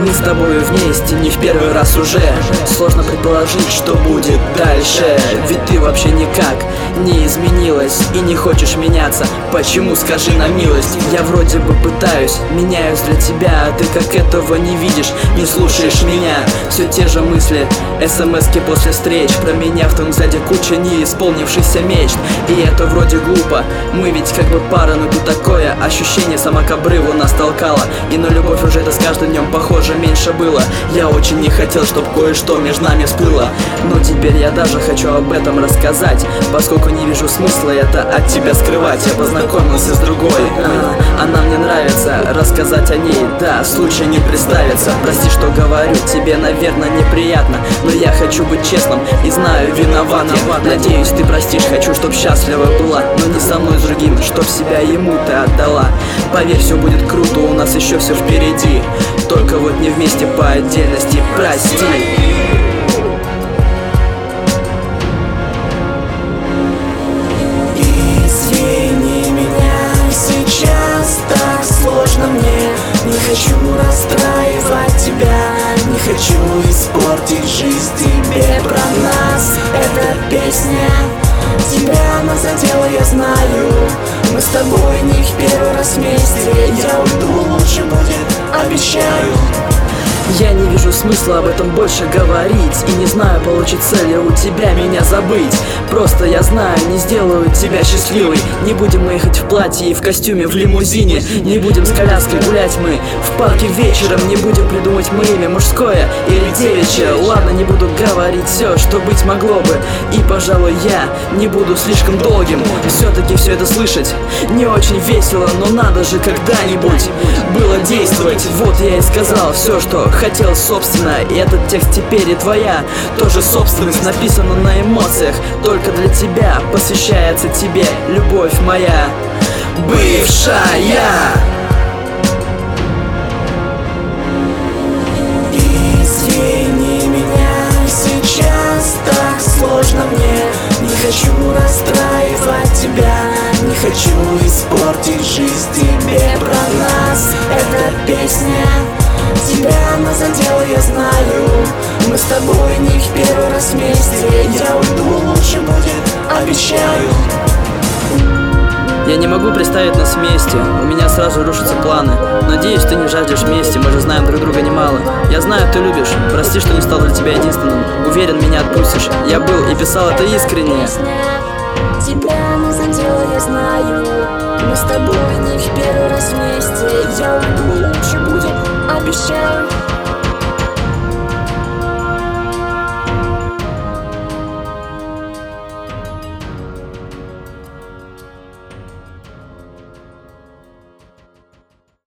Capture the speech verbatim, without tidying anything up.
Мы с тобою вместе не в первый раз уже. Сложно предположить, что будет дальше. Ведь ты вообще никак не изменилась и не хочешь меняться. Почему, скажи на милость? Я вроде бы пытаюсь, меняюсь для тебя, а ты как этого не видишь, не слушаешь меня. Все те же мысли, смски после встреч. Про меня в твоем взгляде куча не исполнившихся мечт. И это вроде глупо, мы ведь как бы пара, но тут такое ощущение сама к обрыву нас толкала. И на любовь уже это с каждым днем похоже меньше было. Я очень не хотел, чтоб кое-что между нами всплыло, но теперь я даже хочу об этом рассказать, поскольку не вижу смысла это от тебя скрывать. Я познакомился с другой, а, она мне нравится, рассказать о ней, да, случай не представится. Прости, что говорю, тебе, наверное, неприятно, но я хочу быть честным и знаю, виноват я. Надеюсь, ты простишь, хочу, чтоб счастлива была, но не со мной, с другим, чтоб себя ему ты отдала. Поверь, все будет круто, у нас еще все впереди, только вот не вместе по отдельности, прости. Извини меня, сейчас так сложно мне. Не хочу расстраивать тебя, не хочу испортить жизнь тебе. Про нас эта песня, тебя она задела, я знаю. Мы с тобой не в первый раз вместе. Я уйду, лучше будет, обещаю. Я не вижу смысла об этом больше говорить, и не знаю, получится ли у тебя меня забыть. Просто я знаю, не сделаю тебя счастливой. Не будем мы ехать в платье и в костюме в лимузине, не будем с коляской гулять мы в парке вечером, не будем придумать мы имя мужское или девичье. Ладно, не буду говорить все, что быть могло бы, и, пожалуй, я не буду слишком долгим. Все-таки все это слышать не очень весело, но надо же когда-нибудь было действовать. Вот я и сказал все, что хотел, собственно, и этот текст теперь и твоя тоже собственность, написана на эмоциях, только для тебя, посвящается тебе, любовь моя бывшая. Извини меня, сейчас так сложно мне. Не хочу расстраивать тебя, не хочу испортить жизнь тебе. Про нас эта песня, тебя она задела, я знаю. Мы с тобой не в первый раз вместе. Я уйду, лучше будет, обещаю. Я не могу представить нас вместе, у меня сразу рушатся планы. Надеюсь, ты не жаждешь мести, мы же знаем друг друга немало. Я знаю, ты любишь, прости, что не стал для тебя единственным. Уверен, меня отпустишь, я был и писал это искренне. Тебя она задела, я знаю. Мы с тобой не в первый раз вместе. Я уйду, лучше будет, обещаю.